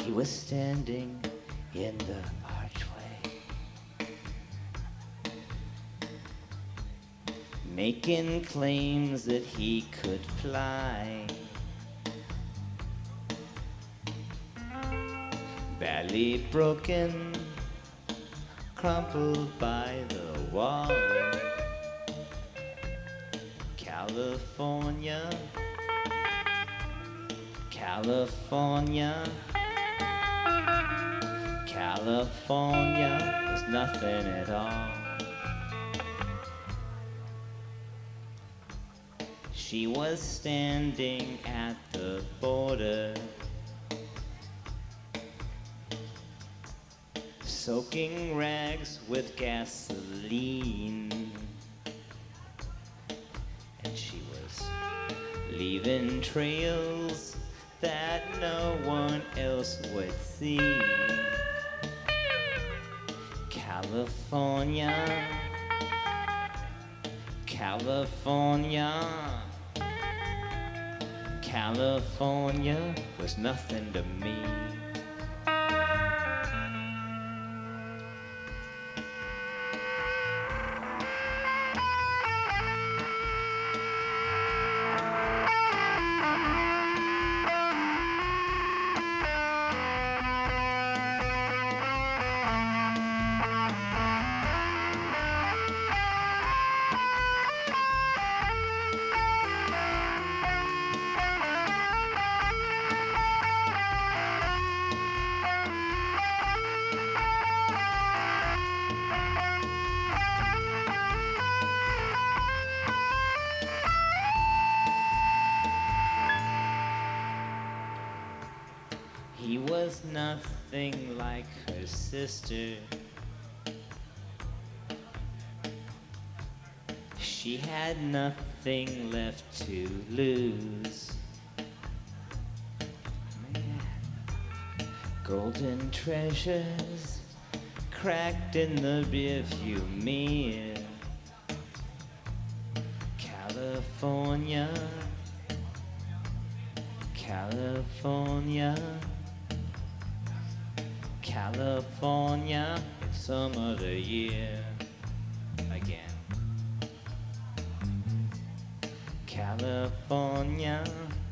He was standing in the archway, making claims that he could fly. Badly broken, crumpled by the wall. California, California, California was nothing at all. She was standing at the border, soaking rags with gasoline. And she was leaving trails that no one else would see. California, California, California was nothing to me. He was nothing like her sister. She had nothing left to lose. Man. Golden treasures cracked in the rearview mirror. California, California, California, some other year. Again. California,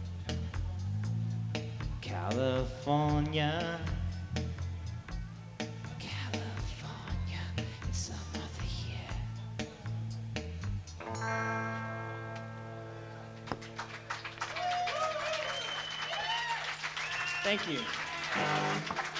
California, California, some other year. Thank you.